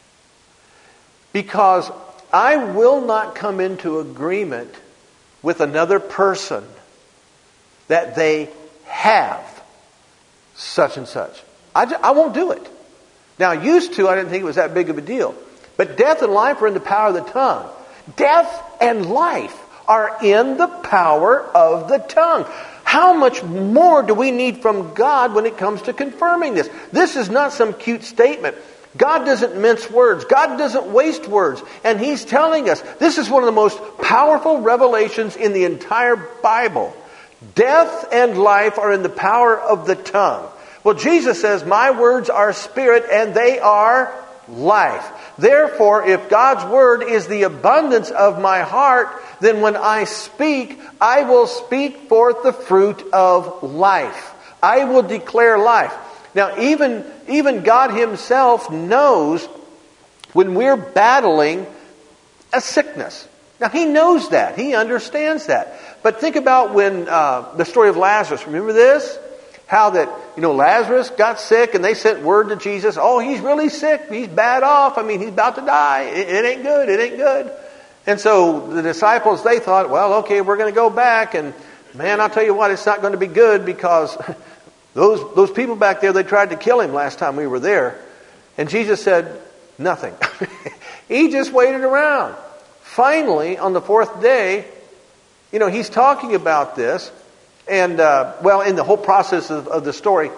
Because I will not come into agreement with another person that they have such and such. I, just, I won't do it. Now, used to, I didn't think it was that big of a deal. But death and life are in the power of the tongue. Death and life are in the power of the tongue. How much more do we need from God when it comes to confirming this? This is not some cute statement. God doesn't mince words. God doesn't waste words. And He's telling us, this is one of the most powerful revelations in the entire Bible. Death and life are in the power of the tongue. Well, Jesus says, my words are spirit and they are life. Therefore, if God's word is the abundance of my heart, then when I speak, I will speak forth the fruit of life. I will declare life. Now, even, even God Himself knows when we're battling a sickness. Now, He knows that. He understands that. But think about when uh, the story of Lazarus. Remember this? How that, you know, Lazarus got sick and they sent word to Jesus. Oh, he's really sick. He's bad off. I mean, he's about to die. It, it ain't good. It ain't good. And so the disciples, they thought, well, okay, we're going to go back. And man, I'll tell you what, it's not going to be good because those, those people back there, they tried to kill him last time we were there. And Jesus said nothing. He just waited around. Finally, on the fourth day, you know, he's talking about this. And, uh, well, in the whole process of, of the story,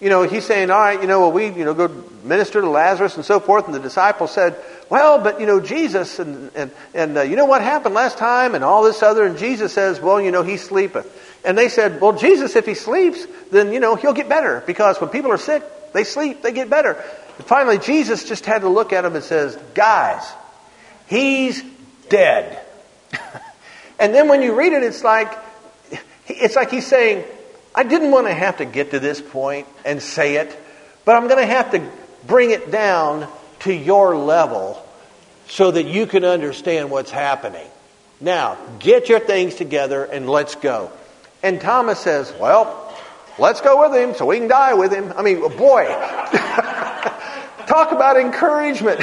you know, he's saying, all right, you know, well, we, you know, go minister to Lazarus and so forth. And the disciples said, well, but, you know, Jesus, and, and, and uh, you know what happened last time and all this other. And Jesus says, well, you know, he sleepeth. And they said, well, Jesus, if he sleeps, then, you know, he'll get better. Because when people are sick, they sleep, they get better. And finally, Jesus just had to look at them and says, guys, he's dead. And then when you read it, it's like, it's like he's saying, I didn't want to have to get to this point and say it, but I'm going to have to bring it down to your level so that you can understand what's happening. Now, get your things together and let's go. And Thomas says, well, let's go with him so we can die with him. I mean, boy, talk about encouragement.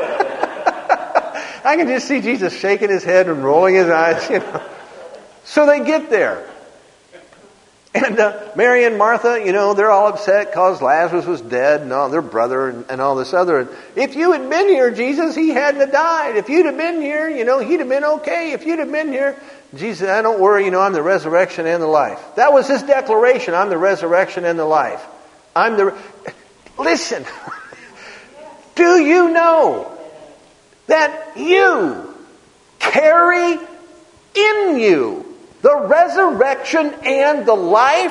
I can just see Jesus shaking his head and rolling his eyes, you know. So they get there. And uh, Mary and Martha, you know, they're all upset because Lazarus was dead and all their brother and, and all this other. And if you had been here, Jesus, he hadn't have died. If you'd have been here, you know, he'd have been okay. If you'd have been here, Jesus said, don't worry, you know, I'm the resurrection and the life. That was his declaration. I'm the resurrection and the life. I'm the... Listen, do you know that you carry in you the resurrection and the life?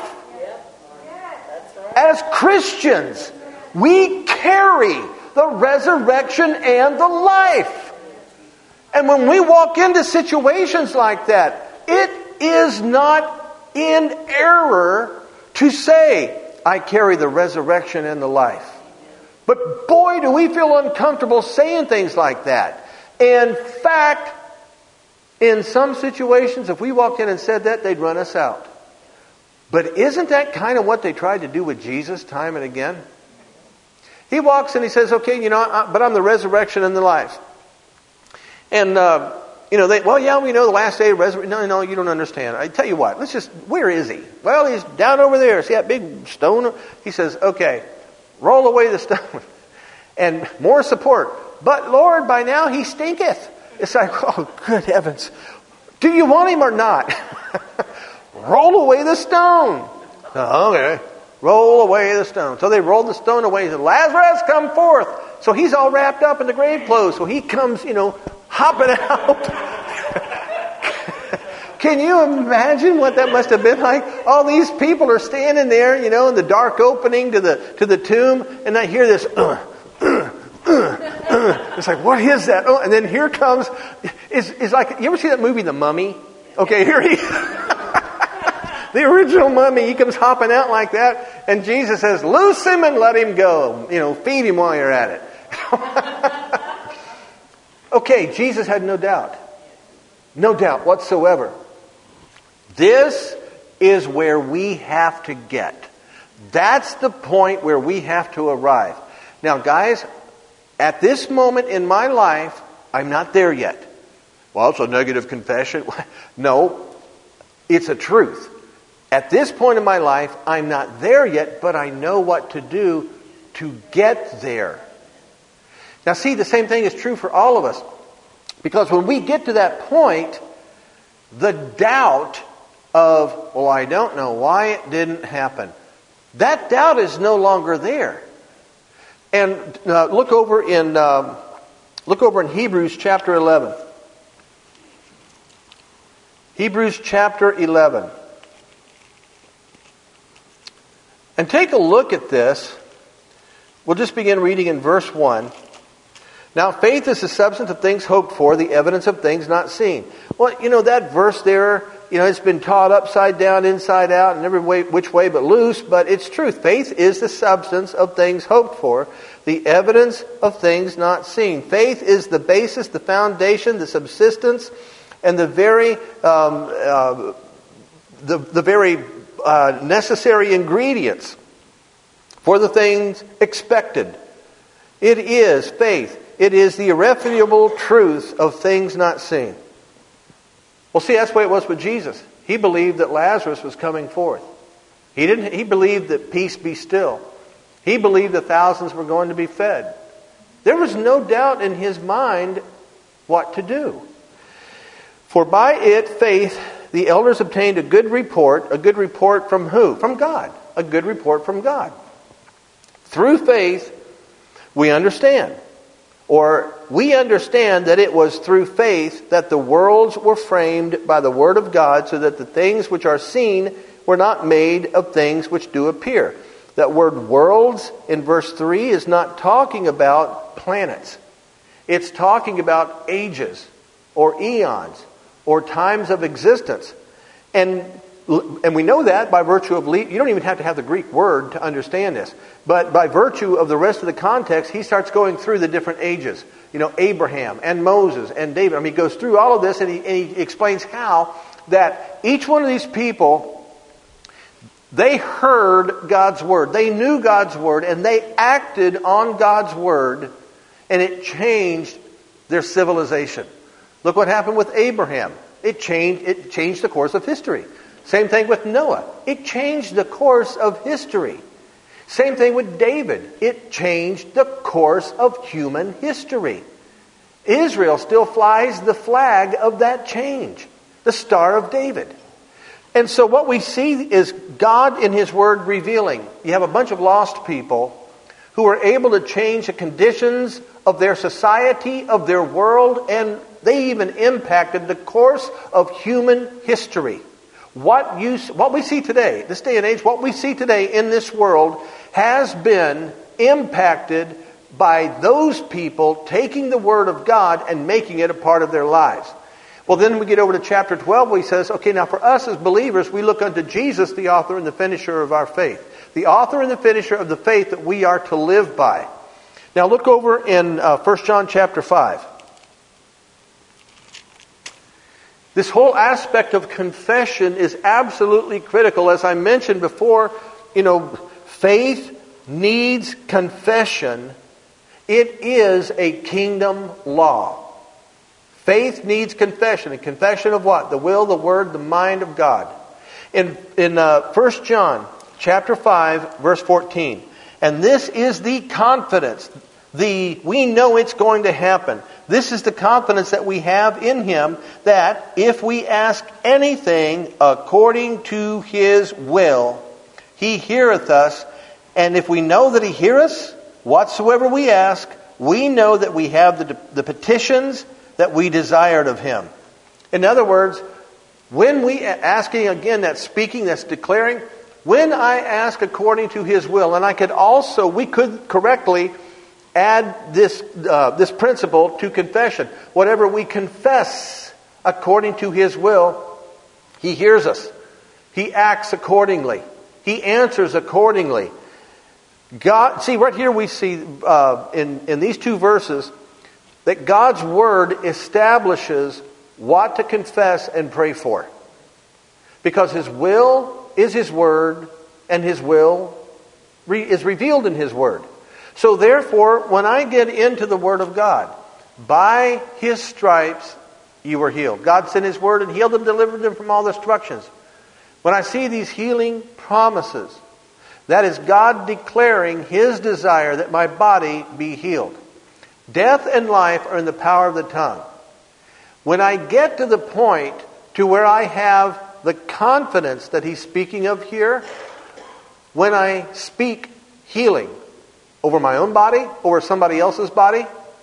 As Christians, we carry the resurrection and the life. And when we walk into situations like that, it is not in error to say, I carry the resurrection and the life. But boy, do we feel uncomfortable saying things like that. In fact, in some situations, if we walked in and said that, they'd run us out. But isn't that kind of what they tried to do with Jesus time and again? He walks and he says, okay, you know, I, but I'm the resurrection and the life. And, uh, you know, they, well, yeah, we know the last day of resurrection. No, no, you don't understand. I tell you what, let's just, where is he? Well, he's down over there. See that big stone? He says, okay, roll away the stone. And more support. But Lord, by now he stinketh. It's like, oh, good heavens. Do you want him or not? Roll away the stone. Oh, okay. Roll away the stone. So they rolled the stone away. He said, Lazarus, come forth. So he's all wrapped up in the grave clothes. So he comes, you know, hopping out. Can you imagine what that must have been like? All these people are standing there, you know, in the dark opening to the to the tomb, and I hear this. Uh, uh, uh, uh. It's like, what is that? Oh, and then here comes. Is is like, you ever see that movie, The Mummy? Okay, here he. The original mummy, he comes hopping out like that, and Jesus says, loose him and let him go. You know, feed him while you're at it. Okay, Jesus had no doubt. No doubt whatsoever. This is where we have to get. That's the point where we have to arrive. Now, guys, at this moment in my life, I'm not there yet. Well, it's a negative confession. No, it's a truth. At this point in my life, I'm not there yet, but I know what to do to get there. Now see, the same thing is true for all of us. Because when we get to that point, the doubt of, well, I don't know why it didn't happen, that doubt is no longer there. And uh, look over in um, look over in Hebrews chapter eleven. Hebrews chapter eleven. And take a look at this. We'll just begin reading in verse one. Now, faith is the substance of things hoped for, the evidence of things not seen. Well, you know, that verse there, you know, it's been taught upside down, inside out, and every way, which way but loose, but it's truth. Faith is the substance of things hoped for, the evidence of things not seen. Faith is the basis, the foundation, the subsistence, and the very, um, uh, the, the very uh, necessary ingredients for the things expected. It is faith. It is the irrefutable truth of things not seen. Well, see, that's the way it was with Jesus. He believed that Lazarus was coming forth. He didn't. He believed that peace be still. He believed the thousands were going to be fed. There was no doubt in his mind what to do. For by it, faith, the elders obtained a good report. A good report from who? From God. A good report from God. through faith, we understand. Or we understand that it was through faith that the worlds were framed by the Word of God, so that the things which are seen were not made of things which do appear. That word worlds in verse three is not talking about planets. It's talking about ages or eons or times of existence. And And we know that by virtue of, you don't even have to have the Greek word to understand this. But by virtue of the rest of the context, he starts going through the different ages. You know, Abraham and Moses and David. I mean, he goes through all of this and he, and he explains how that each one of these people, they heard God's word. They knew God's word and they acted on God's word, and it changed their civilization. Look what happened with Abraham. It changed, it changed the course of history. Same thing with Noah. It changed the course of history. Same thing with David. It changed the course of human history. Israel still flies the flag of that change, the Star of David. And so what we see is God in His Word revealing. You have a bunch of lost people who are able to change the conditions of their society, of their world, and they even impacted the course of human history. What you, what we see today, this day and age, what we see today in this world has been impacted by those people taking the Word of God and making it a part of their lives. Well, then we get over to chapter twelve where he says, okay, now for us as believers, we look unto Jesus, the author and the finisher of our faith. The author and the finisher of the faith that we are to live by. Now look over in uh, First John chapter five. This whole aspect of confession is absolutely critical. As I mentioned before, you know, faith needs confession. It is a kingdom law. Faith needs confession. And confession of what? The will, the word, the mind of God. In, in uh, First John chapter five, verse fourteen. And this is the confidence. The, we know it's going to happen. This is the confidence that we have in Him, that if we ask anything according to His will, He heareth us. And if we know that He heareth us, whatsoever we ask, we know that we have the, the petitions that we desired of Him. In other words, when we asking again, that's speaking, that's declaring, when I ask according to His will, and I could also, we could correctly add this uh, this principle to confession. Whatever we confess according to His will, He hears us. He acts accordingly. He answers accordingly. God, see, right here we see uh, in, in these two verses that God's Word establishes what to confess and pray for. Because His will is His Word, and His will re- is revealed in His Word. So therefore, when I get into the Word of God, by His stripes you were healed. God sent His Word and healed them, delivered them from all destructions. When I see these healing promises, that is God declaring His desire that my body be healed. Death and life are in the power of the tongue. When I get to the point to where I have the confidence that He's speaking of here, when I speak healing over my own body, over somebody else's body,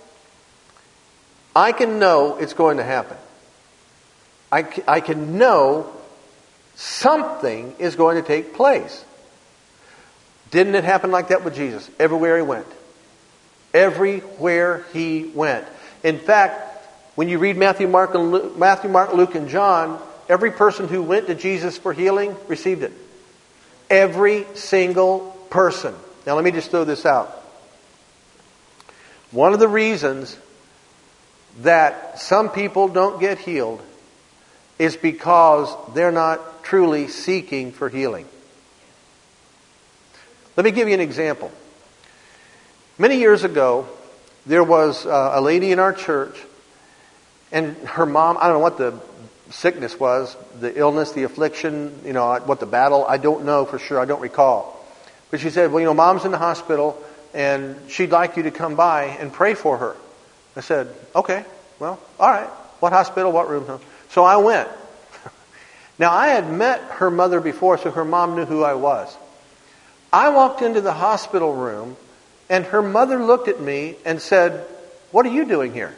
I can know it's going to happen. I, I can know something is going to take place. Didn't it happen like that with Jesus? Everywhere He went. Everywhere He went. In fact, when you read Matthew, Mark, and Luke, Matthew, Mark, Luke, and John, every person who went to Jesus for healing received it. Every single person. Now let me just throw this out. One of the reasons that some people don't get healed is because they're not truly seeking for healing. Let me give you an example. Many years ago, there was uh, a lady in our church, and her mom, I don't know what the sickness was, the illness, the affliction, you know, what the battle, I don't know for sure, I don't recall. But she said, well, you know, Mom's in the hospital, and she'd like you to come by and pray for her. I said, okay, well, all right. What hospital, what room? So I went. Now, I had met her mother before, so her mom knew who I was. I walked into the hospital room And her mother looked at me and said, "What are you doing here?"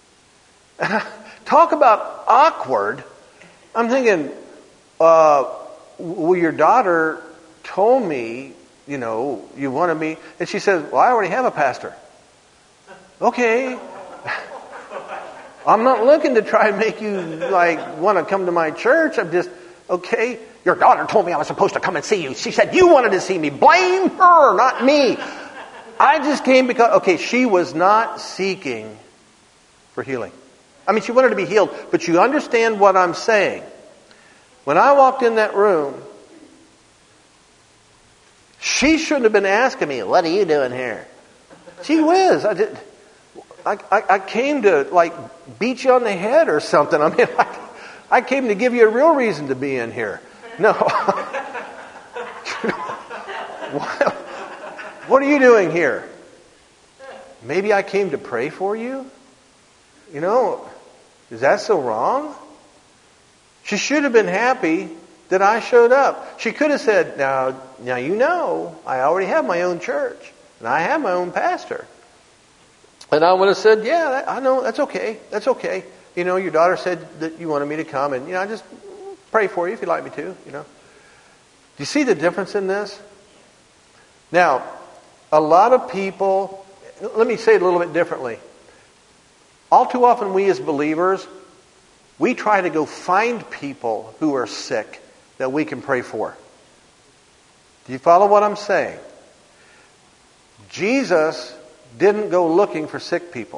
Talk about awkward. I'm thinking, uh, well, your daughter told me, you know, you wanted me. And she says, "Well, I already have a pastor." Okay. I'm not looking to try and make you, like, want to come to my church. I'm just, okay. Your daughter told me I was supposed to come and see you. She said you wanted to see me. Blame her, not me. I just came because, okay, she was not seeking for healing. I mean, she wanted to be healed, but you understand what I'm saying. When I walked in that room, she shouldn't have been asking me, "What are you doing here?" Gee whiz, I did. I, I, I came to, like, beat you on the head or something. I mean, I, I came to give you a real reason to be in here. No. what, what are you doing here? Maybe I came to pray for you? You know, is that so wrong? She should have been happy that I showed up. She could have said, now, now you know, I already have my own church, and I have my own pastor. And I would have said, yeah, I know, that's okay, that's okay. You know, your daughter said that you wanted me to come, and, you know, I just pray for you if you'd like me to, you know. Do you see the difference in this? Now, a lot of people, let me say it a little bit differently. All too often we as believers, we try to go find people who are sick that we can pray for. Do you follow what I'm saying? Jesus didn't go looking for sick people.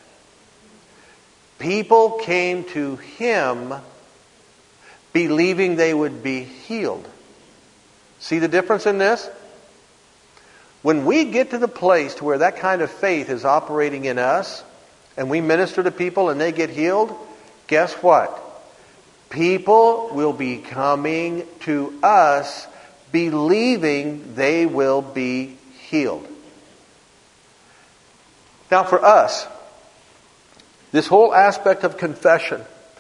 People came to Him believing they would be healed. See the difference in this? When we get to the place to where that kind of faith is operating in us, and we minister to people and they get healed, guess what? People will be coming to us believing they will be healed. Now for us, this whole aspect of confession,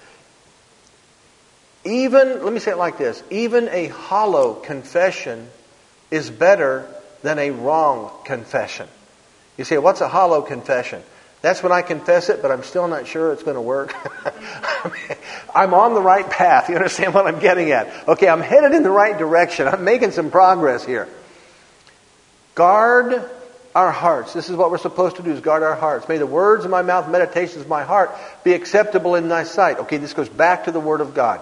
even, let me say it like this, even a hollow confession is better than a wrong confession. You say, what's a hollow confession? That's when I confess it, but I'm still not sure it's going to work. I'm on the right path. You understand what I'm getting at? Okay, I'm headed in the right direction. I'm making some progress here. Guard our hearts. This is what we're supposed to do, is guard our hearts. May the words of my mouth, meditations of my heart be acceptable in thy sight. Okay, this goes back to the Word of God.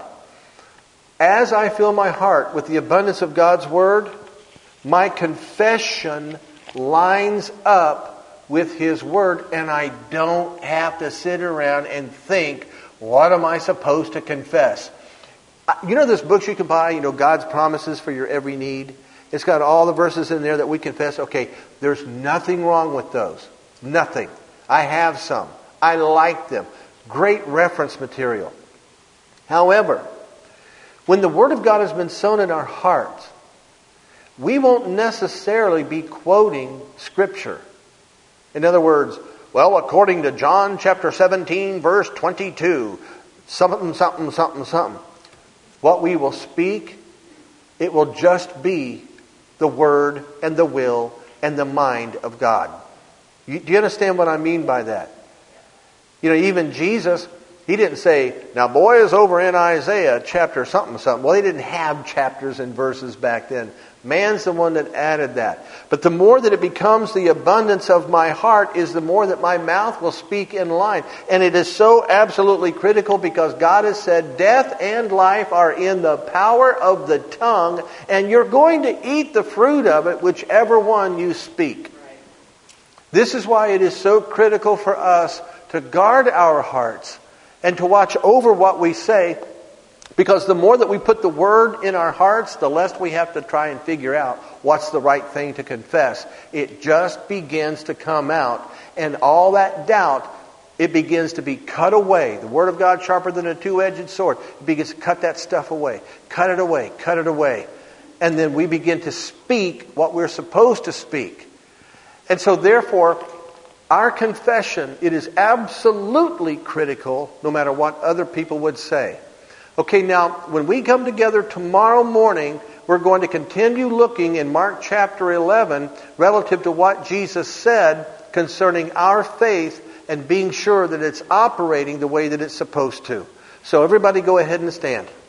As I fill my heart with the abundance of God's Word, my confession lines up with His Word, and I don't have to sit around and think, what am I supposed to confess? You know those books you can buy, you know, God's Promises for Your Every Need? It's got all the verses in there that we confess. Okay, there's nothing wrong with those. Nothing. I have some. I like them. Great reference material. However, when the Word of God has been sown in our hearts, we won't necessarily be quoting Scripture. In other words, well, according to John chapter seventeen, verse twenty-two, something, something, something, something. What we will speak, it will just be the Word and the will and the mind of God. You, do you understand what I mean by that? You know, even Jesus, He didn't say, now boys, over in Isaiah chapter something, something. Well, they didn't have chapters and verses back then. Man's the one that added that. But the more that it becomes the abundance of my heart is the more that my mouth will speak in line. And it is so absolutely critical because God has said death and life are in the power of the tongue, and you're going to eat the fruit of it, whichever one you speak. This is why it is so critical for us to guard our hearts and to watch over what we say, because the more that we put the Word in our hearts, the less we have to try and figure out what's the right thing to confess. It just begins to come out, and all that doubt, it begins to be cut away. The Word of God, sharper than a two-edged sword, it begins to cut that stuff away. Cut it away, cut it away. And then we begin to speak what we're supposed to speak. And so therefore, our confession, it is absolutely critical, no matter what other people would say. Okay, now, when we come together tomorrow morning, we're going to continue looking in Mark chapter eleven relative to what Jesus said concerning our faith and being sure that it's operating the way that it's supposed to. So everybody go ahead and stand.